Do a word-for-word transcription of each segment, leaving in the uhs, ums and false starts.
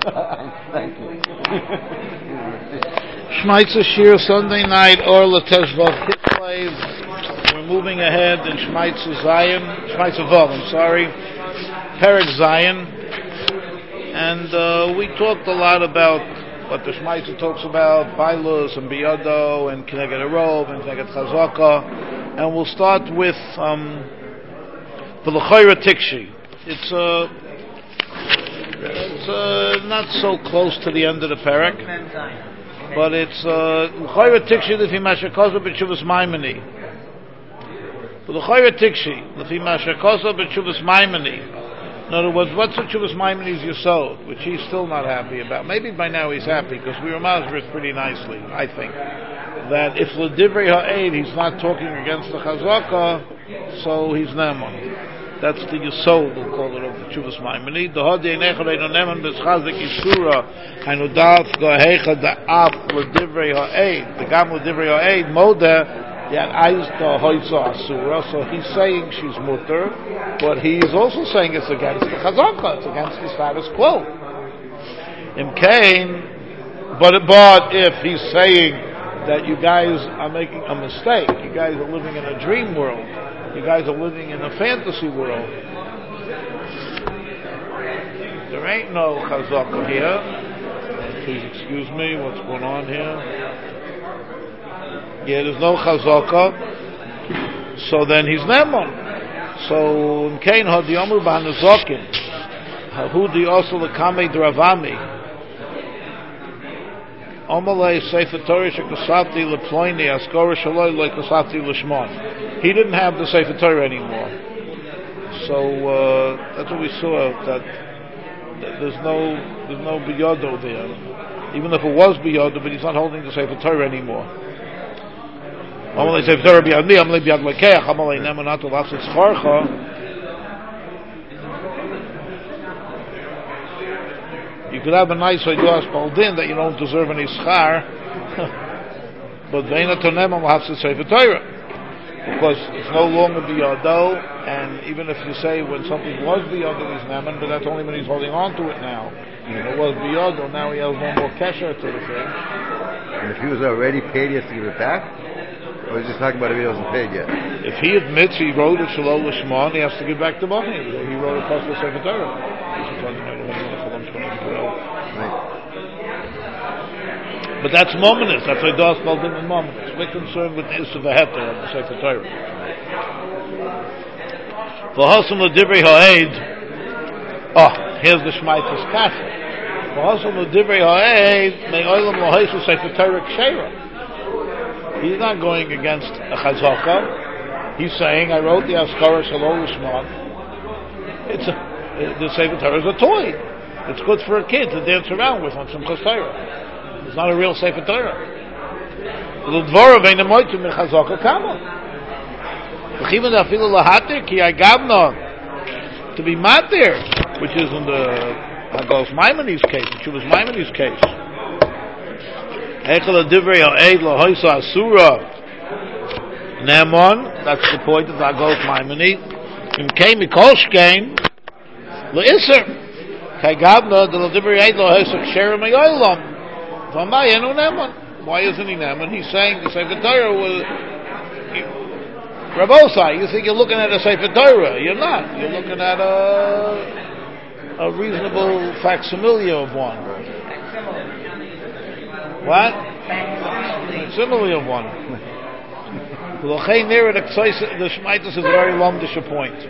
Thank you. Shmaitza Shir Sunday night or Lateshvav Kitlev. We're moving ahead in Shmaitza Zion, Shmaitza Vav, I'm sorry, Perek Zion, and uh, we talked a lot about what the Shmaitza talks about, Bailus and Biyado and Kineged Arov and Kineged Chazaka, and we'll start with um, the L'chayra Tikshi. It's uh, it's uh, not so close to the end of the Perek, but it's L'chayra Tikshi Lefi Mashakaza B'Tshuvas Maimoni. L'chayra Tikshi Lefi Mashakaza B'Tshuvas Maimoni. In other words, what's the Tshuvas Maimoni's Yesod, which he's still not happy about. Maybe by now he's happy, because we Ramazver it pretty nicely, I think, that if L'divrei Ha'ed he's not talking against the Chazaka, so he's Neman. That's the Yesod, we'll call it, of the Tshuvas Maimoni. The Hodei Nechad Eino Neman B'Schazik Yisura Hainu Daf Gohecha Da'af L'divrei Ha'ed the Gam L'divrei Ha'ed Modeh Yat Ayz to Hoitza Asura, so he's saying she's mutter, but he is also saying it's against the Chazaka, it's against the status quo. In Cain, but, but if he's saying that you guys are making a mistake, you guys are living in a dream world, you guys are living in a fantasy world, there ain't no Chazaka here. Please excuse me, what's going on here? Yeah, there's no chazaka, so then he's Neman. So in Cain had the Omer B'Hanazokin, who the also the Kamei Dravami, Omalei Sefer Torah Shekosavti Leploini Askora Shaloi Loi Kosavti Lishmon. He didn't have the Sefer Torah anymore, so uh, that's what we saw. That, that there's no there's no biyodo there, even if it was biyodo, but he's not holding the Sefer Torah anymore. You could have a nice idea spaldin that you don't deserve any schar, but Veina Tonemam will have to say for Torah, because it's no longer biyado, and even if you say when something was biyado he's neman, but that's only when he's holding on to it now. If it was biyado, now he has no more kesher to the thing. And if he was already paid, he has to give it back? Or is he just talking about if he wasn't paid yet? If he admits he wrote it Shalom Lishman, he has to give back the money. He wrote a Pasuk Sefer Torah. Right. But that's mominous. That's why Das called him in mominous. We're concerned with the issue of the heter of the Sefer Torah. V'hasam l'divrei ha'ed. Oh, here's the Shmaitza's kasha. V'hasam l'divrei ha'ed me'olam l'haisu Sefer Torah k'sheira. He's not going against a chazaka. He's saying, I wrote the Askara Shalom Lishman. It's a, the Sefer Torah is a toy. It's good for a kid to dance around with on some Torah. It's not a real Sefer Torah. L'dvora ve'in emoitim mechazaka kama. V'chivan afilu lahatir ki agavna, to be matir, which is in the Hagos Maimoni's case, the Chuvas Maimoni's case. Echel divrei ha'ed lahoisa asura Neman. That's the point of the Hagos Maimoni. Im came mikolshkein leiser kai gavna the divrei ha'ed lahoisa ksherim hayolam v'mayenu Neman. Why isn't he Neman? He's saying the Sefer Torah was Rabosai. You think you're looking at a Sefer Torah? You're not. You're looking at a a reasonable facsimile of one. What? Facsimile of one. The Shmaitas is a very lumdish point.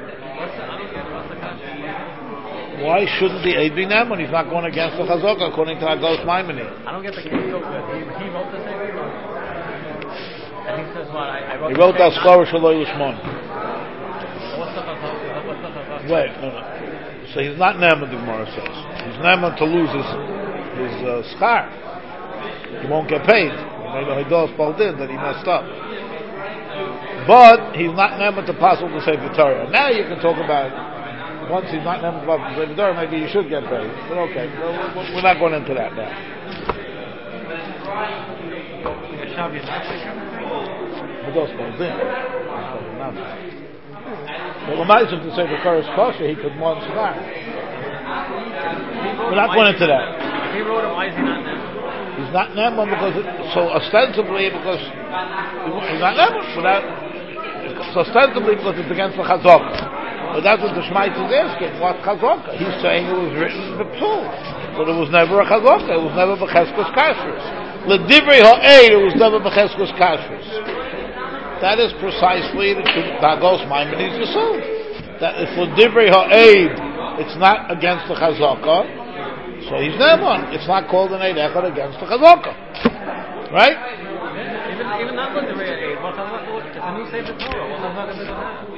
Why shouldn't the Eid be Neman when he's not going against the Chazaka according to Hagos Maimoni? I don't get the case so good. He, he wrote the same thing. And he says, what? I, I wrote he wrote the Askara Shaloi Lishman. What's the Chazaka? What's the Chazaka? Wait, no, no. So he's not Neman, the Gemara says. He's Neman to lose his, his uh, schar. He won't get paid. He made a Hidos Baldin that he messed up. But he's not Neman to pass on the Sefer Torah. Now you can talk about, once he's not Neman to pass on the Sefer Torah, maybe you should get paid. But okay, we're not going into that now. Hidos Baldin. But when I said to say the Torah is kosher, he could want schar. We're not going into that. He wrote him, why is he not Neman? He's not Neman because, it, so ostensibly, because he's not Neman, without, so ostensibly because it's against the Chazaka. But that's what the Shmaitz is asking, what Chazaka? He's saying it was written in the Psul, but it was never a Chazaka, it was never B'cheskos Kashrus. L'divrei ha'eid, it was never B'cheskos Kashrus. That is precisely the Dagos Maimonides Yisod. That if L'divrei ha'eid, it's not against the Chazaka, so he's Neman. It's not called an Eid Echad against the Chazaka. Right? Yeah, even, even not L'divrei ha'eid, what Chazaka, it's a new Sefer Torah, what Chazaka does it have?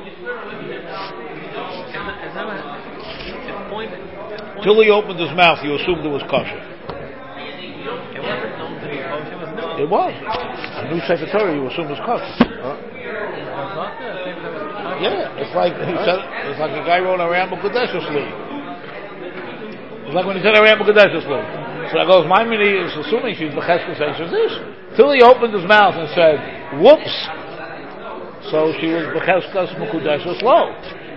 It's never, it's point, point. Till he opened his mouth, you assumed it was kosher. It wasn't known to be kosher, it was known. It was. A new Sefer Torah, you assume was kosher. Huh? Chazaka, a Sefer that was kosher. Yeah, it's like he said. It's like a guy wrote Aram B'Kudeshus Li. It's like when he said Aram B'Kudeshus Li. So that goes. My mini is assuming she's B'Cheskos Eishes. Till he opened his mouth and said, "Whoops." So she was B'Cheskos Mekudeshus Lo.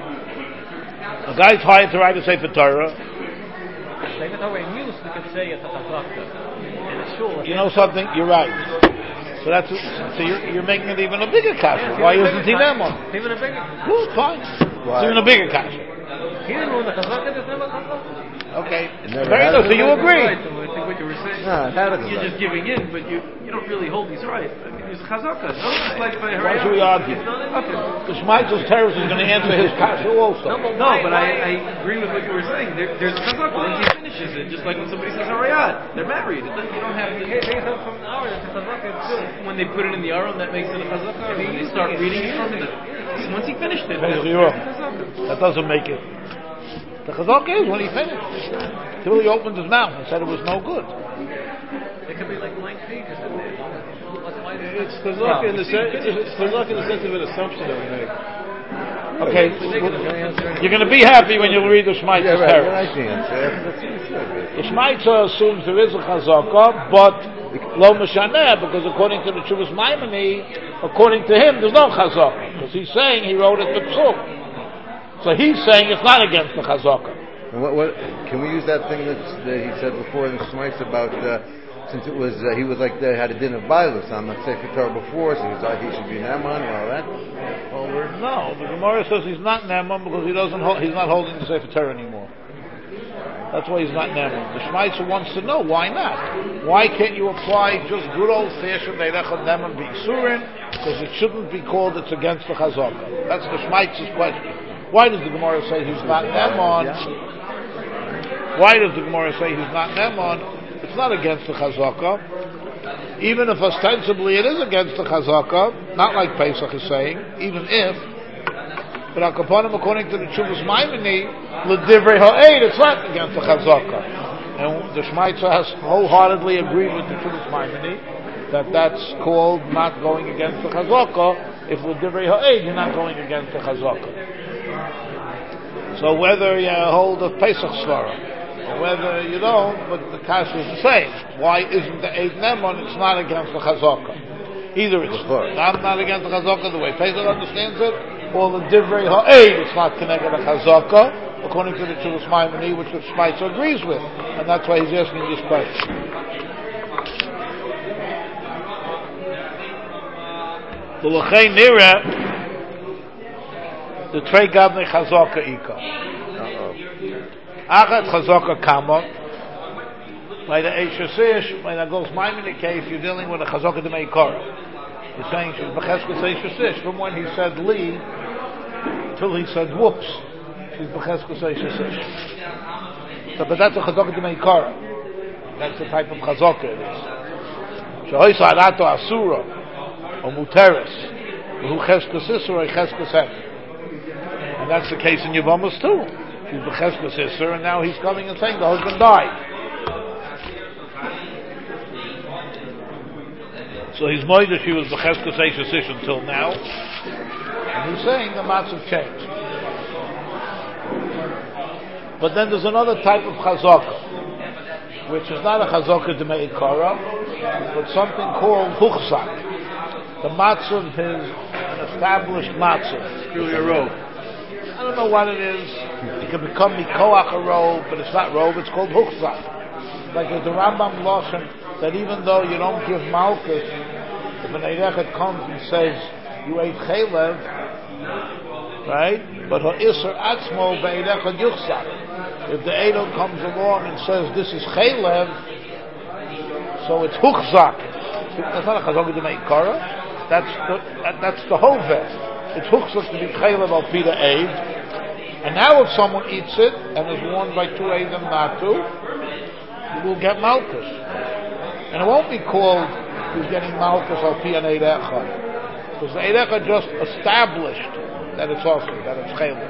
A guy's hired to write a Sefer Torah. Sefer Torah in use, we could say it's a Chazaka. In a shul. You know something? You're right. So that's so you're, you're making it even a bigger kasha. Yeah, Why isn't he Neman? It's even a bigger. Good, fine. Why? It's even a bigger kasha. He didn't know the Chazaka, there's never Chazaka. Okay. Never Very had good. it. So you agree? Right, so I think what you were saying, No, it had it. you're just giving in, but you, you don't really hold these rights. I mean, there's chazaka. No, it's like by Why should we argue? Okay. The Shmaitz's terrorist is going to answer his kasha also. No, but I, I agree with what you were saying. There, there's chazaka once he finishes it, just like when somebody says harayat, they're married. It doesn't- You don't have to. Okay, based on from our, it's a Chazaka, it's good. When they put it in the aron, that makes it a chazaka. When they start reading it from it, once he finished it, Hey, that's you're wrong. chazaka. That doesn't make it. The chazaka is when he finished. Till he opened his mouth and said it was no good. It could be like blank pages in there. What's why It's chazaka in the sense. It's chazaka in the sense of an assumption that we make. Okay, you're going to be happy when you read the Shmaitz's Yeah, right. You terrorist. like the answer. That's what you said. The Shmaitza assumes there is a chazaka, but lo mishaneh, because according to the Chuvas Maimoni, according to him, there's no chazaka, because he's saying he wrote it the psul. So he's saying it's not against the chazaka. And what, what can we use that thing that, that he said before in the Shmaites about uh, since it was uh, he was like they had a din of violence on the Sefer Torah before, so he, was, uh, he should be Neman and all that. All words. No, the Gemara says he's not Neman because he doesn't. Hold, he's not holding the Sefer Torah anymore. That's why he's not Neman. The Shmaitzer wants to know why not. Why can't you apply just good old fashioned Eirechad Neman B'Isurin? Because it shouldn't be called it's against the Chazaka. That's the Shmaitzer's question. Why does the Gemara say he's not Neman? Why does the Gemara say he's not Neman? It's not against the Chazaka. Even if ostensibly it is against the Chazaka, not like Pesach is saying, even if, but Akaponim, according to the Chuvas Maimoni, L'divrei ha'eid, it's not against the Chazaka. And the Shmaitzer has wholeheartedly agreed with the Chuvas Maimoni that that's called not going against the Chazaka. If L'divrei ha'eid, you're not going against the Chazaka. So whether you hold a Pesach Svara, or whether you don't, but the kasha is the same. Why isn't the Eid Neman? It's not against the Chazaka. Either it's not, not against the Chazaka the way Pesach understands it, or the Divrei Ha'eid, it's not connected to Chazaka, according to the Chuvas Maimoni, which the Shmaitzer agrees with. And that's why he's asking this question. The L'chei Nireh, the Trei Gavnei Chazaka Ika. Achat Chazaka Kama. By the Eishasish, by the Gos Maimoni case, you're dealing with a Chazaka D'mei Korah. You're saying she's B'cheskos Eishasish. From when he said Li, till he said whoops, she's B'cheskos Eishasish. So, but that's a Chazaka D'mei Korah. That's the type of Chazaka it is. Shehoy Sa'arato Asura, or Muteres, who Cheskos Isser, or Cheskos Heter. And that's the case in Yavamas too. She's B'cheskos Isser, and now he's coming and saying the husband died. So he's moed that she was B'cheskos Eishasish until now. And he's saying the mats have changed. But then there's another type of Chazaka, which is not a Chazaka D'mei Korah, but something called Huchzak. The matzah is an established matzah. It's really a robe. I don't know what it is. It can become mikoach a robe, but it's not robe. It's called huchzak. like the Rambam Lashon, that even though you don't give Malkus, if an Eidechet comes and says, you ate Chaylev, right? But Ha'isr Atzmo Be'eidechet Yuchsak. If the Eidel comes along and says, this is Chaylev, so it's Huchzak. That's not a Chazaka to make Kara. That's the, that, that's the Hoveh. It's Huchzak to be Chaylev al Pida Eid. And now if someone eats it and is warned by two Eidim not to, he will get Malkus. And it won't be called he's getting Malkus al Pi an Eidecha. Because the Eidecha just established that it's awesome, that it's Chaylev.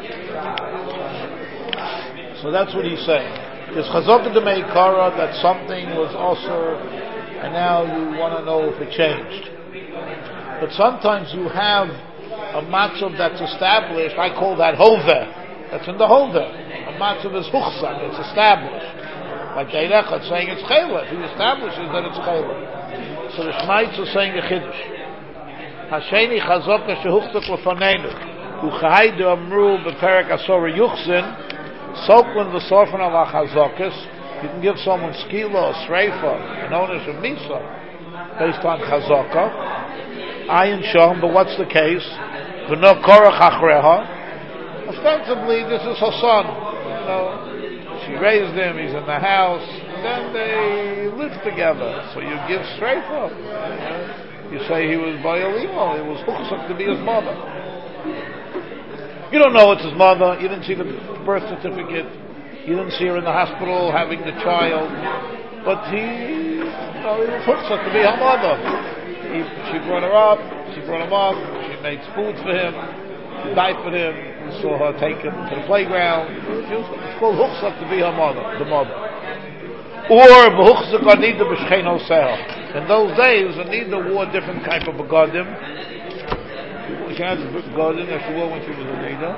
So that's what he's saying. There's Chazaka de Meikara that something was also, and now you want to know if it changed. But sometimes you have a matzav that's established. I call that Hoveh. That's in the Hoveh. A matzav is Huchsak. It's established. Like the Eidecha saying it's Chaylev. He establishes that it's Chaylev. So the Shmaitz is saying a Chiddush. Hasheni Chazaka shehuchsak lefanenu uchaydu amru beperek asor yuchzin. Soklin the Sorfan of Achazokis, you can give someone skila or sreifa, an ownership of misa, based on chazaka. Ayin shom, but what's the case? V'no korach achreha. Ostensibly, this is her son. You know, she raised him. He's in the house. And then they live together. So you give sreifa. You say he was bayalimo. It was huchsak to be his mother. You don't know it's his mother. You didn't see the birth certificate. You didn't see her in the hospital having the child. But he, you know, he was hooked to be her mother. He, she brought her up. She brought him up. She made food for him. She diapered him. We saw her take him to the playground. She was, it's called hooked to be her mother, the mother. Or b'huchzak anida b'shchein oseh. In those days, Anida wore different type of begadim. She had the begadim that she wore when she was a Nida.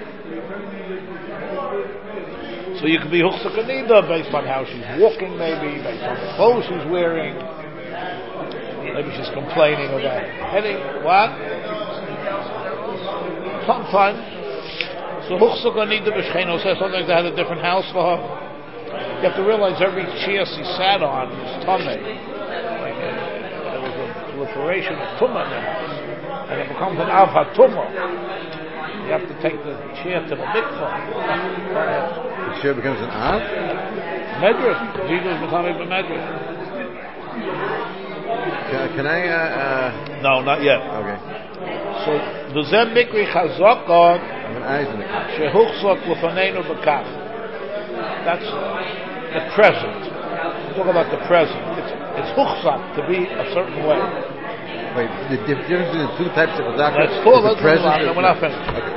So you could be Huchsak Anida based on how she's walking, maybe, based on the clothes she's wearing. Maybe she's complaining about heading. What? Sometimes. So Huchsak Anida b'shchein oseh. Sometimes they had a different house for her. You have to realize every chair she sat on was tamei. Like a, there was a proliferation of tumah in the house. And it becomes an av hatumah. You have to take the chair to the mikvah. The chair becomes an av? Medrash. Jesus was coming from Medrash. Can, can I? Uh, uh... No, not yet. Okay. So the zem mikri chazaka. I have an eyes in the cup. Shehuchzak lefanenu b'kaf. That's the present. We talk about the present. It's it's huchzak to be a certain way. Wait, the difference between the two types of chazaka That's full. is the present. No, we're not finished. Okay.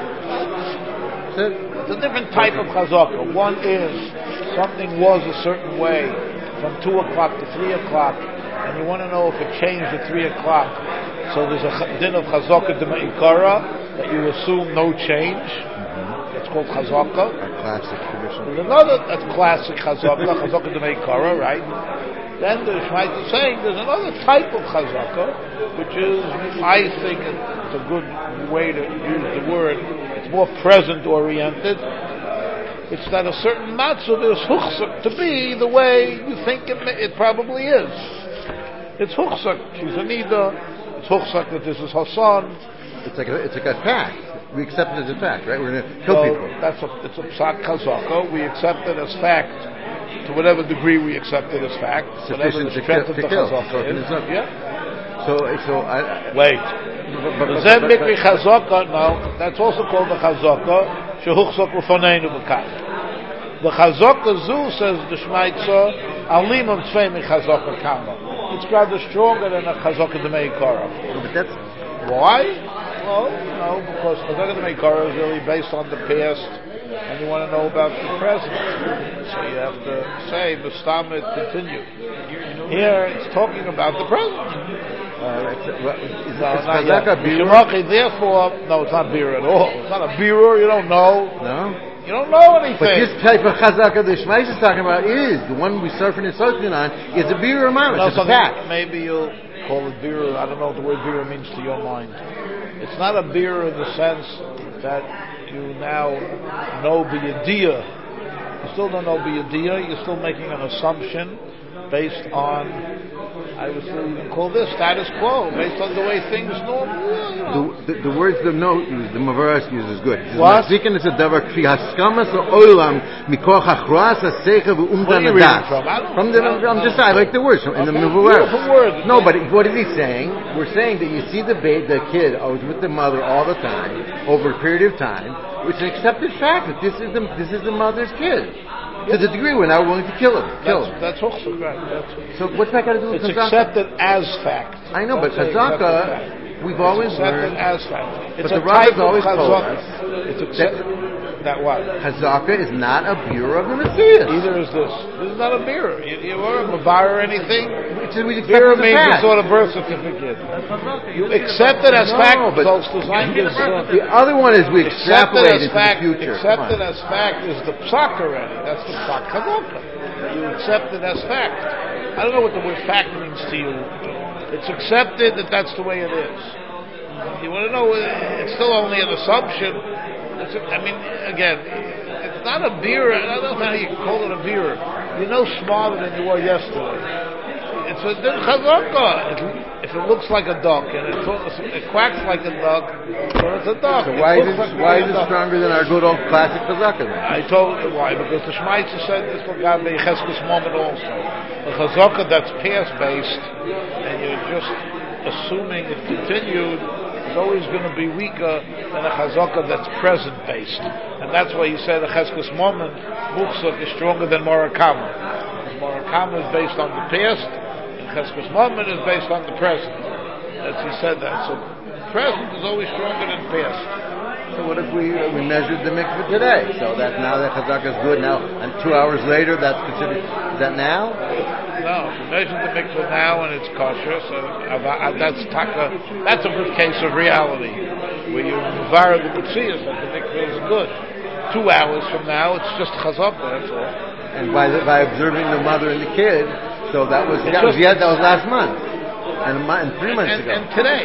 It's a different type of chazaka. One is something was a certain way from two o'clock to three o'clock, and you want to know if it changed at three o'clock. So there's a din of chazaka de meikara that you assume no change. Mm-hmm. It's called chazaka. A classic tradition. There's another that's classic chazaka, chazaka de meikara, right? Then the Shmaitz is saying there's another type of chazaka, which is, I think it's a good way to use the word, it's more present oriented. It's that a certain matzav is huchsak to be the way you think it, it probably is. It's huchsak. She's a nida. It's huchsak that this is her son. It's like a, it's like a fact. We accept it as a fact, right? We're going to kill so people. That's a, it's a psak chazaka. We accept it as fact. To whatever degree we accept it as fact, sufficient the to kill. To kill. So, is, yeah. so, so I, wait. But, the zem mikri chazaka. No, that's also called the chazaka. Shehuchzak lefanenu b'kaf. The chazaka zu says the Shmaitza alimam tzvei mi chazaka kama. It's rather stronger than a chazaka de meikara. But that's why? Well, no, because chazaka de meikara is really based on the past. And you want to know about the present. So you have to say, Mustamid, continue. Here it's talking about the present. Uh, it's, well, is, no, it's not yet. Birur? Therefore, no, it's not birur at all. It's not a birur, you don't know. No? You don't know anything. But this type of chazaka the Shmaish is talking about is, the one we surfing and soaking on, is a birur mamish. No, it's a fact. Maybe you'll call it birur. I don't know what the word birur means to your mind. It's not a birur in the sense that you now know the idea. It's still don't know b'yediyah. You're still making an assumption based on, I would still even call this status quo, based on the way things normally. You know. The, the, the words the note use, the Mavaras uses good. What? What are you reading from? I don't From the, I'm just, I like the words from, in the Okay, Mavaras. beautiful words. No, but what is he saying? We're saying that you see the ba- the kid was with the mother all the time, over a period of time. It's an accepted fact that this is the this is the mother's kid. To the degree we're now willing to kill him. Kill him. That's, that's also right. That's, So what's that got to do with it's Chazaka? accepted as fact. I know, Don't but say accepted Chazaka, fact. we've always It's accepted learned. as fact. It's But a the Rav has type of always told chazaka. us It's accepted. That what? Chazaka is not a bureau of the Messiah. Either is this. This is not a mirror. You, you are a mavar or anything. Which is we accept Mirror as a means fact. it's on a birth certificate. You accept it as No, fact. but- But to sign this. Uh, The other one is we accepted extrapolate as into fact. the future. Accepted Come on. as fact is the psak already. That's the psak chazaka. You accept it as fact. I don't know what the word fact means to you. It's accepted that that's the way it is. You want to know? It's still only an assumption. It's a, I mean, again, it's not a beer. I don't know how you can call it a beer. You're no smarter than you were yesterday. It's a din chazaka. If it looks like a duck and it, it quacks like a duck, well, it's a duck. So why is looks it, like why a is it duck. stronger than our good old classic Chazaka then? I told you why, because the Shmaitzer said this will God be Cheskes moment also. The Chazaka that's past based, and you're just assuming it continued, is always going to be weaker than a Chazaka that's present based. And that's why he said a Cheskes moment, Muksuk, is stronger than Morakama. Morakama is based on the past, and Cheskes moment is based on the present. As he said that. So present is always stronger than past. So what if we uh, we measured the mikveh today? So that now that Chazaka is good now, and two hours later that's considered, is that now? No, if you measure the mikveh now and it's kosher, so uh, uh, that's taka, that's a good case of reality, where you vary the mitzvahs that the mikveh is good. Two hours from now, it's just chazaka, that's all. And by the, by observing the mother and the kid, so that was It's that was just- yeah, that was last month, and, a month, and three months And, ago. and today,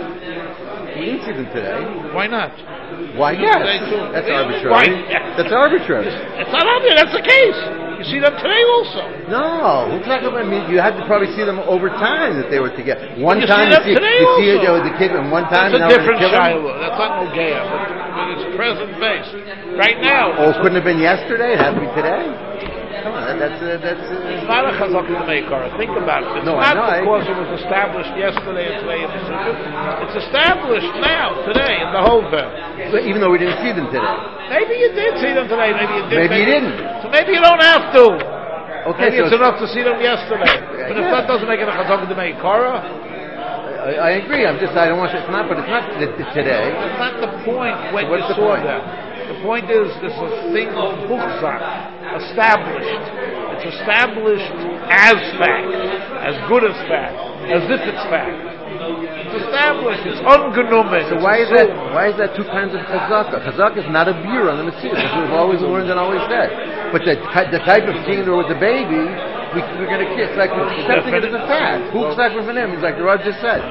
We didn't see them today. why not? Why? You know, Yes, today too. that's Yeah, arbitrary. why? That's arbitrary. It's not obvious, that's the case. You see them today also. No, who's not going to? I mean, you had to probably see them over time that they were together. One You time see them you see, today you see it also. with the kid, and one time That's a now we're different gonna kill him. shiloh. That's not no gaya, but, but it's present based. Right now, Oh, it couldn't have been yesterday. It had to be today. Come on, that, that's uh, that's. it's Uh, not a chazaka to make her. Think about it. It's No, I not know, I- because it was established yesterday and today in the Sukkot. It's established now, today, in the whole belt. even though we didn't see them today. Maybe you did see them today, maybe you did. Maybe you didn't. So maybe you don't have to. Okay, Maybe so it's enough to see them yesterday. But if Yeah. that doesn't make it a chazaka to make Korah, I, I agree. I'm just. I don't want to. It's not. But it's not t- t- today. that's not the point when So what's you the saw point? them. The point is, this is a thing called buchzak, established. It's established as fact, as good as fact, as if it's fact. It's established. It's ungenommen. So it's why is that? assumed. Why is that two kinds of chazaka? Chazaka is not a beer on the Messiah. That's what we've always learned and always said. But the ki- the type of seeing her with the baby, we, we're going to kiss. Like we're accepting it as a fact. Hukzak with him. It's like the Rav just said.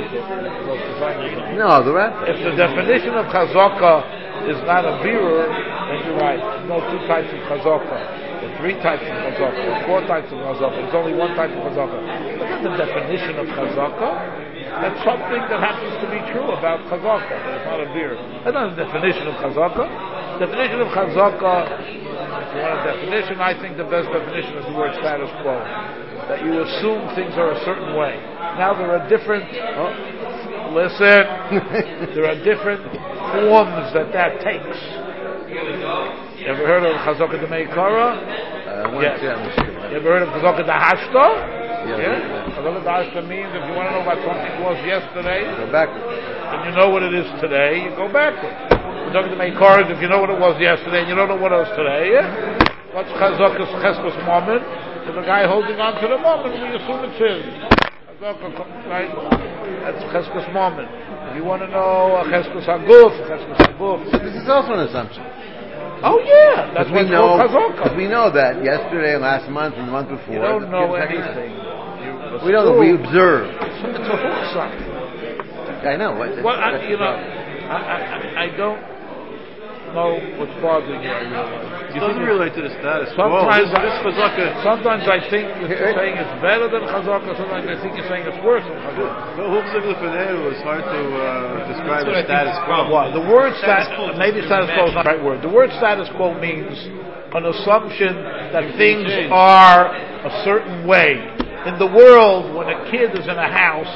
No, the Rav. If the definition of chazaka is not a bearer, then you're right. There's no two types of chazaka. There are three types of chazaka. There are four types of chazaka. There's only one type of chazaka. That's not the definition of chazaka. That's something that happens to be true about chazaka. It's not a beer. That's not the definition of chazaka. Definition of chazaka, if you want a definition, I think the best definition is the word status quo. That you assume things are a certain way. Now there are different, oh, listen, there are different forms that that takes. You ever heard of chazaka de meikara? Uh, one, Yes. yeah, Messiah. You ever heard of chazaka de hashta? Yeah. Yeah. Chazaka de hashta means if you want to know what something was yesterday, Go backwards. and you know what it is today, you go backwards. Chazaka de meikara, if you know what it was yesterday and you don't know what it was today, yeah? What's chazaka's cheskos moment? Is the guy holding on to the moment, we assume it's his. Chazaka, right? That's cheskos moment. If you want to know a cheskos haguf, cheskos haguf. This is also an assumption. Oh yeah, that's we what's know. called chazaka. Because we know that yesterday, last month, and the month before. You don't the know kids- anything. You We don't know. We assume. observe. It's a huchzak. I know. What, Well, I, that's you the know, problem. I, I, I don't. know what's bothering you, I realize. It doesn't relate to the status quo. Sometimes, This, this chazaka. sometimes I think you're saying it's better than chazaka, sometimes I think you're saying it's worse than chazaka. No, Huxley Lefaneh was hard to uh, describe as status quo. What? The word Status status quo quo, maybe is status quo is not the right word. The word status quo means an assumption that things change. are a certain way. In the world, when a kid is in a house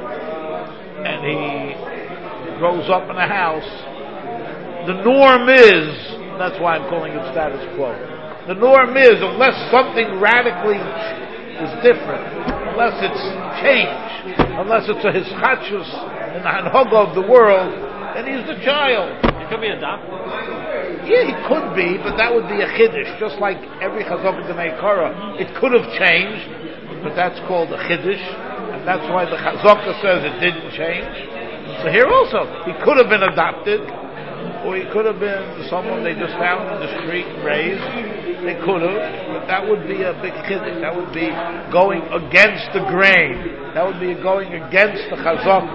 and he grows up in a house, the norm is, that's why I'm calling it status quo. The norm is, unless something radically is different, unless it's changed, unless it's a hischachus in the hanhaga of the world, then he's the child. It could be adopted. Yeah, he could be, but that would be a chiddush, just like every chazaka d'mei kara. It could have changed, but that's called a chiddush, and that's why the chazaka says it didn't change. So here also, he could have been adopted, or he could have been someone they just found in the street and raised. They could have, but that would be a big chiddush. That would be going against the grain. That would be going against the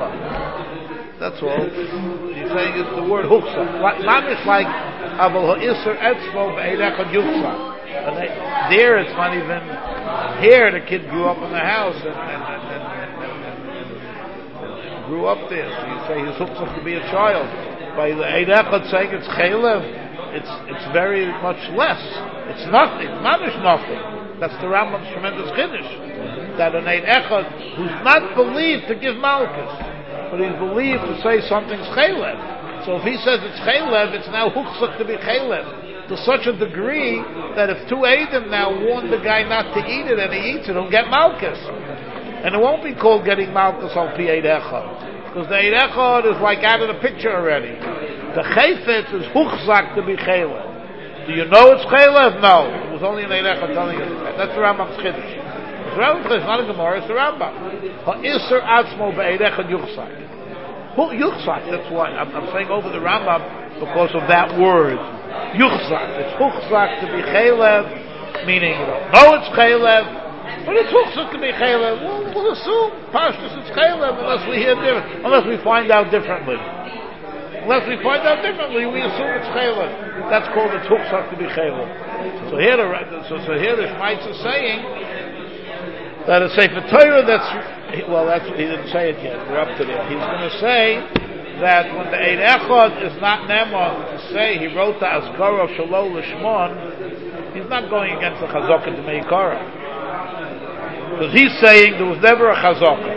chazaka. That's all. He's saying it's the word huksa. Mamish like aval ha'isr etzmo be'eirechad yuchsa. And they, there it's not even. Here the kid grew up in the house and, and, and, and, and, and, and grew up there. So you say he's huksa to be a child. By the eirechad saying it's chaylev, it's it's very much less. It's nothing. Mamish nothing. That's the Rambam's tremendous chiddush. That an eirechad who's not believed to give malchus, but he's believed to say something's chaylev. So if he says it's chaylev, it's now huchsuk to be chaylev. To such a degree that if two Eidim now warn the guy not to eat it and he eats it, he'll get malchus. And it won't be called getting malchus al pi eid echad. Because the eid echad is like out of the picture already. The chayfetz is huchzak to be chaylev. Do you know it's chaylev? No. It was only an eid echad telling us that. That's the Rambam's chiddush. It's not a Gemara, it's the Rambam. Ha'isr atzmo be'eirechad yuchsak. Who yuchsak? That's why I'm, I'm saying over the Rambam because of that word. Yuchsak. It's huchsak to be chaylev, meaning you don't know it's chaylev, but it's huchsak to be chaylev. We'll, we'll assume pashtus it's chaylev unless we hear different, unless we find out differently. Unless we find out differently, we assume it's chaylev. That's called it's huchsak to be chaylev. So here, the so, so here the Shmaitz is saying that a Sefer Torah that's, well, that's, he didn't say it yet, we're up to there. He's going to say that when the Eid Echad is not Nema to say he wrote the Asgara of Shalom Lishmon, he's not going against the Chazaka to Meikara. Because he's saying there was never a Chazaka.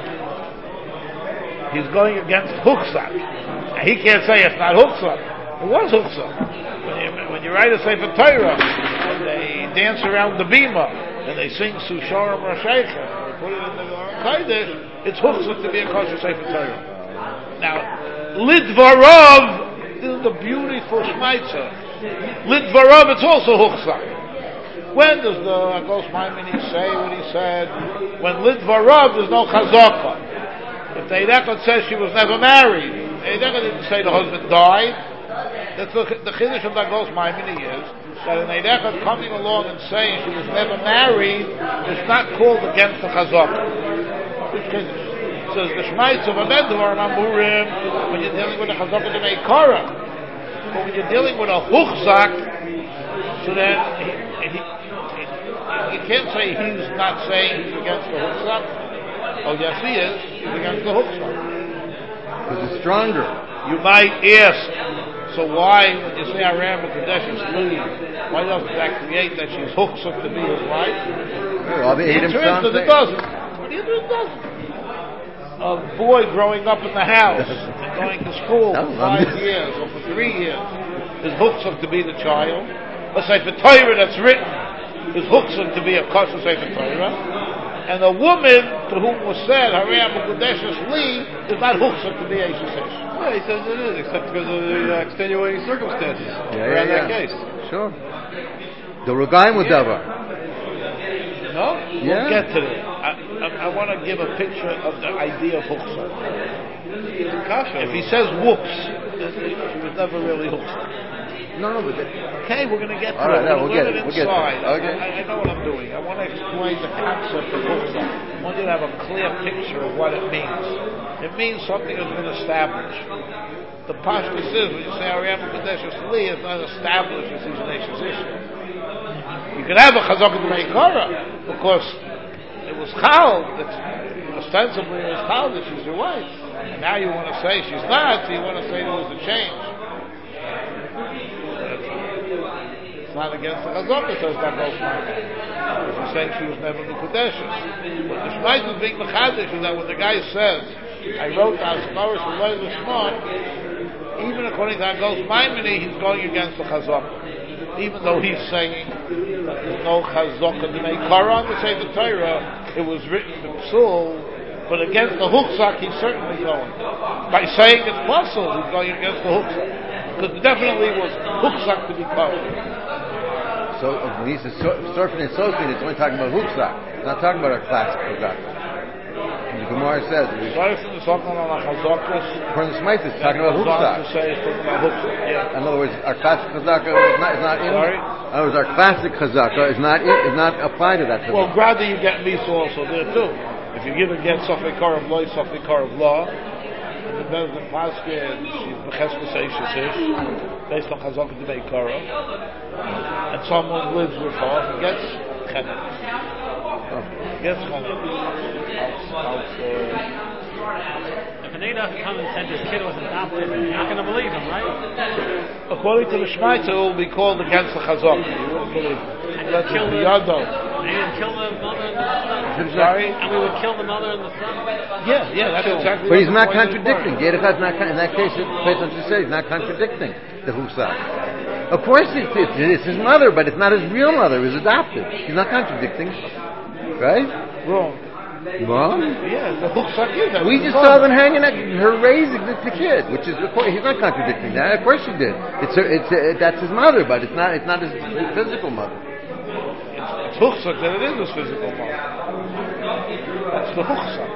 He's going against Huchsak. And he can't say it's not Huchsak. It was Huchsak. When you, when you write a Sefer Torah, and they dance around the Bima, and they sing Susharim Rashecha, they put it in the Kodesh, it's huchzak to be a kosher Sefer Torah. Now, Lidvarav, this is the beautiful Shmaitzer. Lidvarav, it's also huchzak. When does the Agos Maimonides say what he said? When Lidvarav, there's no chazaka. If the Eidechad says she was never married, the Eidechad didn't say the husband died. That's the, the chiddush of the Agos Maimonides is that an Eidechad coming along and saying she was never married is not called against the chazaka. Which chiddush? It says the Shmaitz of Amedvar and Amurim when you're dealing with a chazaka to make kara. But when you're dealing with a huchzak, so then he, he, he, you can't say he's not saying he's against the huchzak. Oh yes he is. He's against the huchzak. Because it's stronger. You might ask, so why, when you say Aram Kodesh is leave, why doesn't that create that she's huchzak to be his wife? Well, the answer is that it doesn't. What do you mean it doesn't? A boy growing up in the house and going to school for five years or for three years is huchzak to be the child. A Sefer Torah that's written is huchzak to be a kosher Sefer Torah. And a woman to whom was said, Harei Kodesh Li, is not huchzak to be a Yishesh. Yeah, he says it is, except because of the uh, extenuating circumstances yeah, around yeah, that yeah. case. Sure. The Regaim with Davar. No? Yeah. We'll get to that. I, I, I want to give a picture of the idea of huchzak. If he says whoops, she was never really huchzak. No, no, but the, Okay, we're going to get to All right, it. no, We're we'll going get to it, learn we'll get to inside. it. Okay. I, I know what I'm doing. I want to explain the concept of Huchsa. I want you to have a clear picture of what it means. It means something has been established. The Pashtus is, when you say Ariam Kadeshus Li, it's not established as his nation's issue. You can have a Chazak in the Meikara, because it was Chal, that ostensibly it was Chal that she's your wife. And now you want to say she's not, so you want to say there was a change. It's not against the Chazak, it says that goes my man. She's saying she was never Mekudeshes. What the Shmait is being Mechadish is that when the guy says, I wrote the Asmaris for Leil Shmon, even according to Agos Maimoni, he's going against the Chazak. Even though he's saying that there's no Chazak in the Meikara on the Sefer Torah, it was written in Psul, but against the Huchzak he's certainly going. By saying it's possible, he's going against the Huchzak. Because it definitely was Huchzak to be covered. so uh, when he says surfing and soaking, it's only talking about Huchzak. It's not talking about our classic Chazak. The Gemara says, Surfing is talking about Chazakas. according to Smith, it's talking about Huchzak. To say it's talking about Huchzak, yeah. In other words, our classic Chazaka is not, is not in. Sorry? In other words, our classic Chazaka is not in, is not applied to that Chazaka. Well, rather you get Misa also there too. If you give against Sofei Kar of Law, Sofei Kar of Law, and the Bezdin Paskin, she's Becheskas Eishes Ish, based on Chazaka de Meikara, and someone lives with her, he gets Chenek. He gets Chenek. If an Ada comes and said his kid was adopted, you're not going to believe him, right? According to the Shmaita, it will be called against the Chazaka. You wouldn't believe it. Let's Kill the the- Yado. And he would kill the mother and the son. Sorry? And we would kill the mother and the son. Yeah, yeah, that's exactly. But what he's the not point of the contradicting. Gemara. Yerechad's not con- in that case. Based on what you say, he's not contradicting the Huchzak. Of course, it's, it's, it's his mother, but it's not his real mother. It was adopted. He's not contradicting, right? Wrong. Wrong. Yeah, the Huchzak is that. We just saw them hanging at her raising the, the kid, which is of course, he's not contradicting that. Of course, she did. It's her, it's uh, that's his mother, but it's not it's not his physical mother. It's Huchzak that it is his physical mother. That's the Huchzak.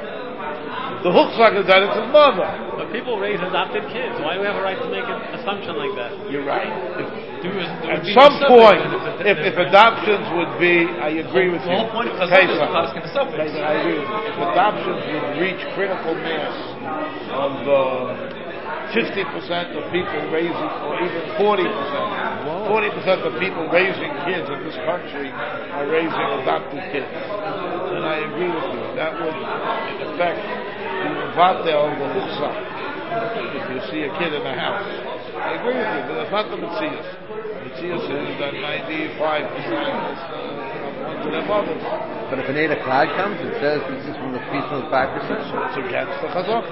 The Huchzak is that it's his mother. But people raise adopted kids. Why do we have a right to make an assumption like that? You're right. If, Do, there at would be some no point, subject if, if adoptions would be, I agree with The you. whole point of Chazak is Pesach. to paskin the suffix. Pesach, I agree with you. If adoptions would reach critical mass of uh, fifty percent of people raising, or even forty percent, forty percent of people raising kids in this country are raising adopted kids, then I agree with you. That would, in effect, be Vatel the Huchzak. If you see a kid in a house, I agree with you, but that's not the Metzias. Metzias is that ninety-five percent is uh, to their mothers. But if an Ada Clyde comes and says this is from the peaceful five percent, So it's against the Chazaka.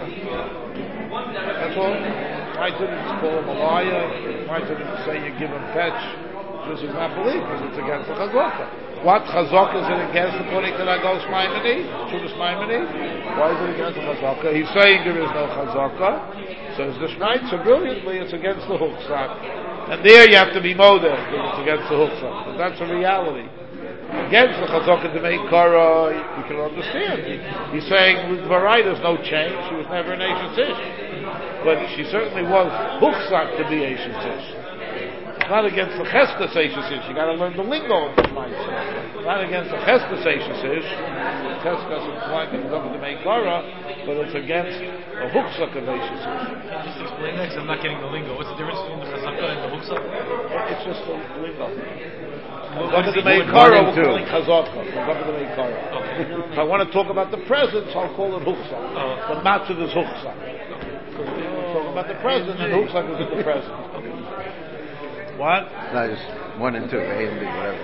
That's all. Why didn't you call him a liar? Why didn't you say you give him fetch? This is not belief because it's against the Chazaka. What Chazaka is it against according to that Gos Maimoni? Shuvas Maimoni? Why is it against the Chazaka? He's saying there is no Chazaka. Says the Shmaitza brilliantly, it's against the Huchzak. And there you have to be modeh because it's against the Huchzak. But that's a reality. Against the Chazaka to make Kara, we can understand. He, he's saying with Varai there's no change. She was never an Eishes Ish. But she certainly was Huchzak to be Eishes Ish. It's not against the Cheskas Eishes Ish. You got to learn the lingo of the Shmaitza. Not against the Cheskas Eishes Ish. Cheskas is applying to the Chazaka to make Kara, but it's against a Huchzak of Eishes Ish. Just explain that because I'm not getting the lingo. What's the difference between the Chazaka and the Huchzak? It's just the lingo. What Chazaka is to he make doing? Kara, One and we're two. calling Chazaka. Chazaka to make Kara. If I want to talk about the present, I'll call it Huchzak. Oh. The matzah is Huchzak. Because we're talking about the present, and Huchzak is in the present. What? not just one and two, A and B, whatever.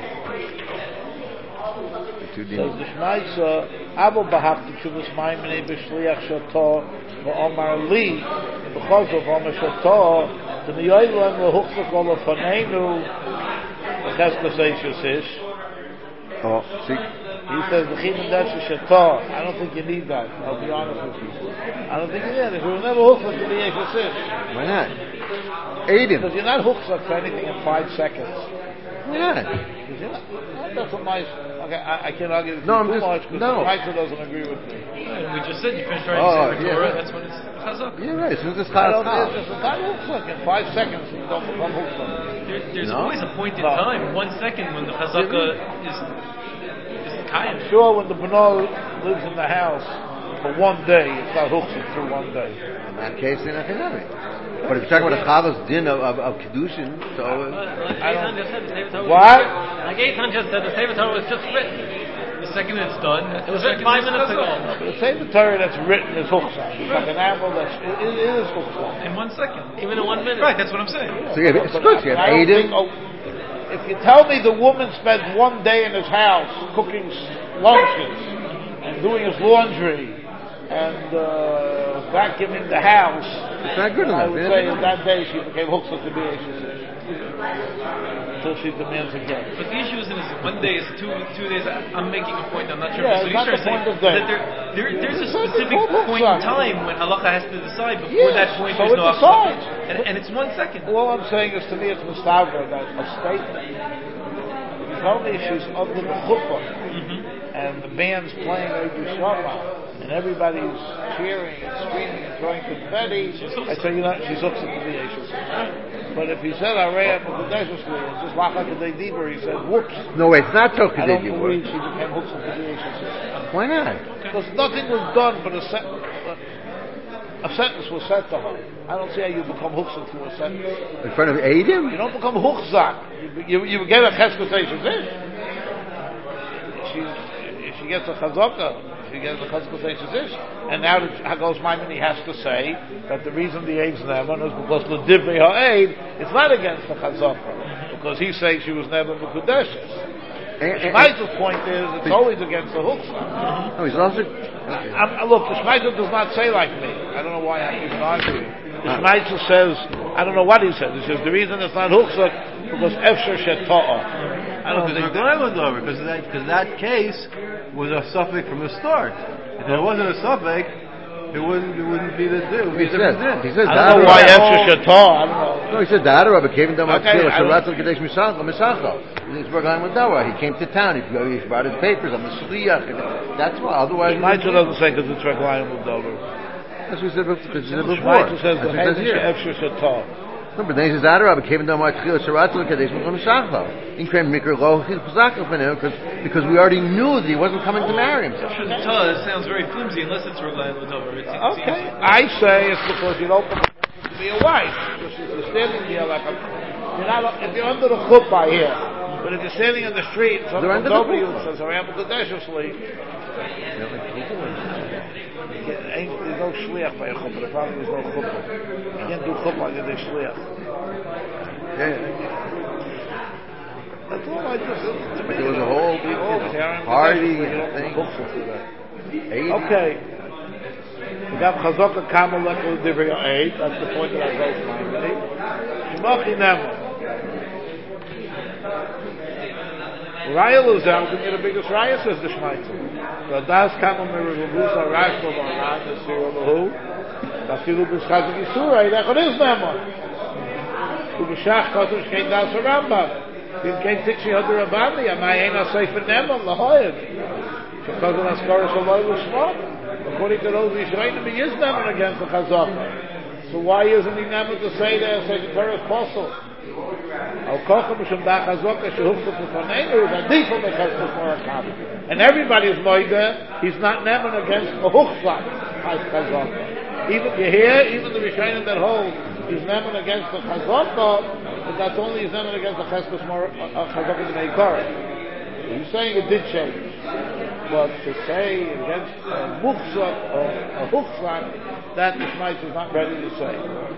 The two Says demons. the Shmaitza, Abo Bahakti Chuvas Maimoni B'Shliach Shato V'Omar Li B'Chozov V'Omar Shato to Miyoylan V'Huchzak Olo Faneinu V'Cheskas Eishes Ish. Oh, see, He says the Chidin Desha Shato. I don't think you need that. I'll be honest with you. I don't think you need it. If you were never Huchzak to be Eishes Ish. why not? Aiden. Because you're not Huchzak for anything in five seconds. Yeah. That's what my. Okay, I, I can't argue with No, I'm you too just- much because no. Meister doesn't agree with me. And we just said you finished writing Oh, Sefer yeah, Torah. right. That's when it's chazak. You're right. As soon as it's I chal, don't, it's it's chal. just not hooksuck. In five seconds, you don't become hooksuck. There, there's No? always a point in No. time, one second, when the chazaka is is kaim. Sure, when the Beno lives in the house for one day, it's not hooksuck for one day. In that case, then I can have it. But if you're talking about a chavos din of, of, of kedushin, so Like I Eitan don't- just said, the Sefer Torah was What? Like Eitan just said, the Sefer Torah was just written. The second it's done, It was written five minutes ago. But the same Torah that's written is hooksuck. It's like an animal that's it, it is hooksuck. in one second. Even in one minute. Right, that's what I'm saying. so you have, it's good. You But have I don't Aiden. think- oh, if you tell me the woman spends one day in his house cooking s- lunches and doing his laundry and uh, vacuuming the house, It's not good I enough. would It say isn't. that day she became hooksuck to be until she demands again. But the issue isn't is one day is two two days. I'm making a point. I'm not sure. Yeah, so it's you not start the saying point of day. that there, there there's a It's not the specific point of point in day. time when halacha has to decide. Before Yes, that point, so there's it no decides. halacha, and, and it's one second. All I'm saying is to me it's mustaver, that a statement. If you tell me she's under the chuppah Mm-hmm. and the band's playing Eidu Shama and everybody's cheering and screaming and throwing confetti, I say, you know, she's hooked to the Yeshus. But if he said, Araya Mekudeshusli, and just Lachak Adei Dibur, he said, whoops, No, wait, it's not I don't Tokadei believe Dibur. she became hooked to the Yeshus. Why not? Because nothing was done but a sentence. A sentence was said to her. I don't see how you become hooked through a sentence. In front of Aiden? You don't become hookzak. You, you, you get a cheskosation fish. She, if she gets a chazaka, she gets a cheskosation fish. And now the Hagos Maimoni has to say that the reason the Aid's never is because the divrei ha'aid, it's not against the chazaka. Because he's saying she was never mekudeshes. Schmeisel's point is it's always against the hookzak. Oh, he's also. I'm, look, the Schmeitzer does not say like me. I don't know why I'm even arguing. The Schmeitzer says, I don't know what he says. He says the reason it's not Huchzak because Efsher Sheta'ah. I don't think that. Because that, because that case was a suffix from the start. If it wasn't a suffix, it wouldn't, it wouldn't be the do. He said, he said, I don't know why Efsher Sheta'ah. I don't know. No, he said that Rabbi came down my Okay, tefillah. I don't- Shabbat Kadesh Misacho Misacho. He came to town. He, he brought his papers. I'm the shliach. That's why. Otherwise, Schmeitzer doesn't say because it's Reglayim Udover. That's what he said before. He said before. Schmeitzer says That's the what he says Hedish here. Efsher Sheta'ah. No, but then he says that Rabbi came down my tefillah. Shabbat Kadesh Misacho. In Krem Mikra Lo Chizakav for him because because we already knew that he wasn't coming to marry him. Shul sounds very flimsy unless it's Reglayim L'Dover. It seems- Okay, I say it's because you don't want to be a wife. Because you're standing here like a, you're not. If you're under the chuppah here, but if you're standing in the street, They're someone under comes the over you and chuppah. says, "I am Kedeshusly." There's no shliach by a chuppah. There probably was no chuppah. You can't do chuppah under the shliach. That's all I just. But there was a whole big, you know, party thing. Okay. We got Chazaka Kamal Lekol Divrei Ha'ed. That's the point that I wrote to my meeting. Shemachi Nema. Raya Luzel can get the biggest Raya, says the Shmaitzer. So Das Kamal Meravusa Rashba Varan Nesura Lahu. Tafilu B'Schazak Yisura. Echon is Nema. Ubeshach Kotush Kein Das Rambam. Din Kein Tikshi Hodu Rabami. Amai Eina Sefer Nema Lahoyed. Because of Askara Shaloi L'Shmot. According to those Yisraelim, he is never against the Chazaka. So why isn't he never to say there, say the Torah is possible? Al Kocha B'Shem Da Chazaka Shehufta T'Fanenu is a deeper Mechestes Morakam. And everybody is Moide, he's not never against the Huchzak type Chazaka. Even you hear, even the Yisraelim that hold, he's never against the Chazaka, but that's only he's never against the Chestes Morakam, Chazaka the Meikara. He's saying it did change. But to say against a muchzak or a huchzak, that the Shmait is not ready to say.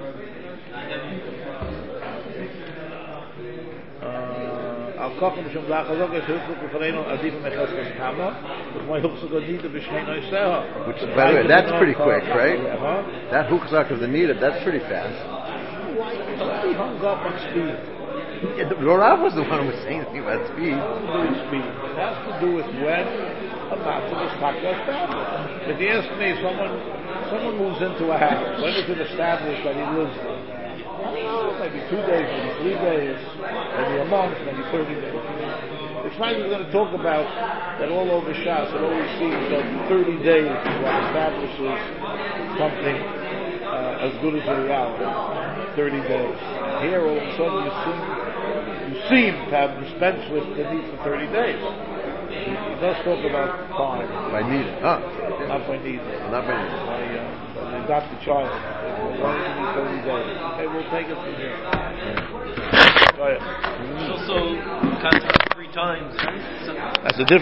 Al kochem shem lachazok es huchzak b'chareinu adif mecheskas kama, v'chmai huchzak adita b'shnein oiseha. Which, by the way, that's pretty quick, right? Uh-huh. That huchzak of the Nida, that's pretty fast. Why don't be hung up on speed? Yeah, the Rav was the one who was saying anything about speed. It has to do with speed. It has to do with when a matter is established. If you ask me, someone someone moves into a house, when is it established that he lives there? know, maybe two days, maybe three days, maybe a month, maybe thirty days. The Shmaim is going to talk about that all over Shas. It always seems that thirty days is what establishes something uh, as good as a reality. thirty days. Here, all of a sudden, you seem, you seem to have dispensed with the need for thirty days. He, he does talk about time. By need. Ah. Not by need. Not by need. By, uh, by the adopted child. We'll only need thirty days. Okay, we'll take it from here. Go ahead. Also, contact three times. That's a different